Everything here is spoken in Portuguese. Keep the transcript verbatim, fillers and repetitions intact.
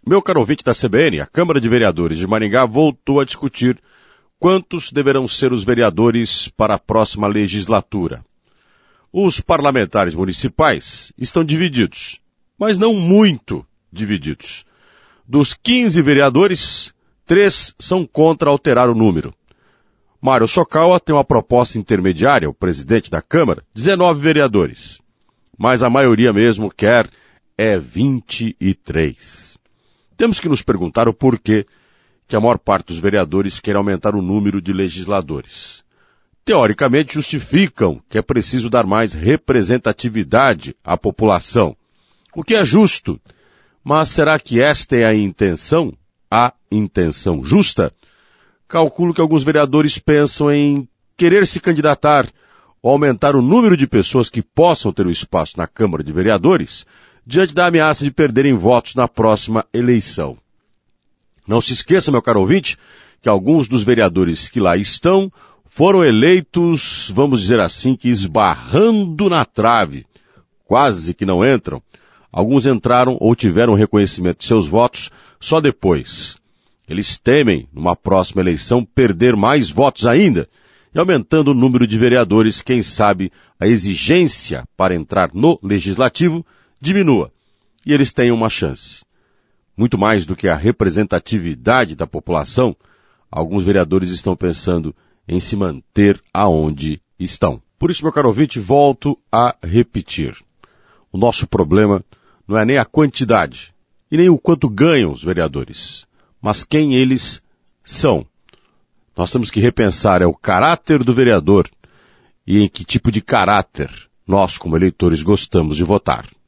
Meu caro ouvinte da C B N, a Câmara de Vereadores de Maringá voltou a discutir quantos deverão ser os vereadores para a próxima legislatura. Os parlamentares municipais estão divididos, mas não muito divididos. Dos quinze vereadores, três são contra alterar o número. Mário Sokawa tem uma proposta intermediária, o presidente da Câmara, dezenove vereadores. Mas a maioria mesmo quer é vinte e três. Temos que nos perguntar o porquê que a maior parte dos vereadores quer aumentar o número de legisladores. Teoricamente justificam que é preciso dar mais representatividade à população, o que é justo. Mas será que esta é a intenção? A intenção justa? Calculo que alguns vereadores pensam em querer se candidatar ou aumentar o número de pessoas que possam ter o espaço na Câmara de Vereadores diante da ameaça de perderem votos na próxima eleição. Não se esqueça, meu caro ouvinte, que alguns dos vereadores que lá estão foram eleitos, vamos dizer assim, que esbarrando na trave, quase que não entram. Alguns entraram ou tiveram reconhecimento de seus votos só depois. Eles temem, numa próxima eleição, perder mais votos ainda, e aumentando o número de vereadores, quem sabe a exigência para entrar no Legislativo diminua, e eles tenham uma chance. Muito mais do que a representatividade da população, alguns vereadores estão pensando em se manter aonde estão. Por isso, meu caro ouvinte, volto a repetir. O nosso problema não é nem a quantidade e nem o quanto ganham os vereadores, mas quem eles são. Nós temos que repensar é o caráter do vereador e em que tipo de caráter nós, como eleitores, gostamos de votar.